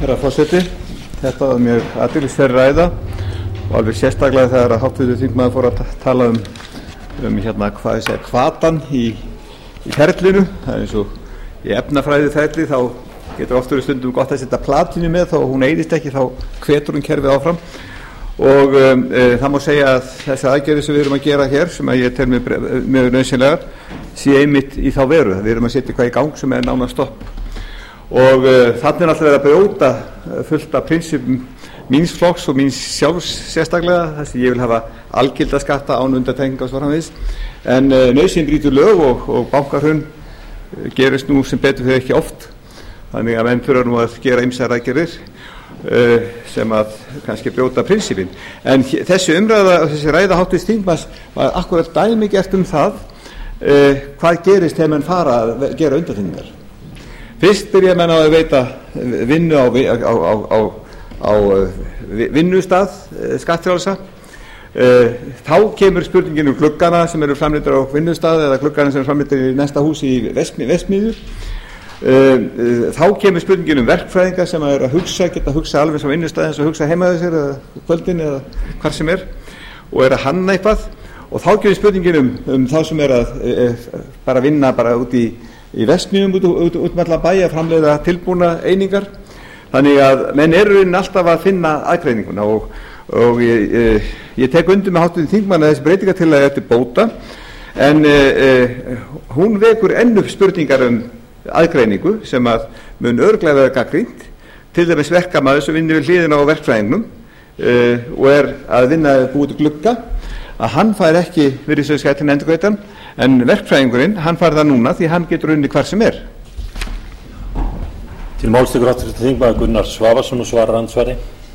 Herra forseti, þetta var mjög athyglisverð ræða og alveg sérstaklega þegar háttvirtur þingmaður fór að tala hvað ég segja, hvatan í ferlinu. Það er eins og í efnafræðiferli þá getur oft verið stundum gott að setja platínu með þá hún eyðist ekki, þá hvetur hún kerfið áfram og það má segja að þessar aðgerðir sem við erum að gera hér, sem að ég tel mjög nauðsynlegar, sé einmitt í þá veru. Við erum að setja eitthvað í gang sem er nánast stopp og þannig er alltaf verið að brjóta fullt af prinsipum míns flokks og míns sjálfs sérstaklega, þar sem ég vil hafa algilda skatta án undantekninga og svo framvegis, en nauðsyn brýtur lög og bankahrun gerist nú sem betur fyrir ekki oft, þannig að menn þurfa nú að gera ýmsar aðgerðir sem að kannski brjóta prinsipin. En þessi umræða og þessi ræða háttvirts þingmanns var akkurat dæmi gert það hvað gerist þegar menn fara að gera undantekningar. Fyrst byrja menn að veita vinnu á vinnustað skattfrjálsa, þá kemur spurningin gluggana sem eru framleiddir á vinnustað eða gluggana sem eru framleiddir í næsta hús í Vestmiðju. Þá kemur spurningin verkfræðinga sem geta að hugsa alveg sem vinnustað eins og hugsa heimaðu sér eða kvöldin eða hvar sem er og að hanna eitthvað, og þá kemur spurningin þá sem að bara vinna bara út í Vestmiðjum út með allar bæ að framleiða tilbúna einingar. Þannig að menn eru alltaf að finna aðgreininguna og ég tek undir með háttvirtum þingmanni að þessi breytingartillaga er til bóta, en hún vekur enn upp spurningar aðgreiningu sem að mun örugglega vera gagnrýnt, til dæmis verkamaður sem vinnur við hliðina á verkfræðingnum og er að vinna búið til glugga, að hann fær ekki virðisaukaskatt til endurgreiddan, en verkfræðingurinn hann fær það núna því hann getur unnið hvar sem er. Til máls tekur háttvirtur þingmaður Gunnar Svavarsson og svarar andsvari.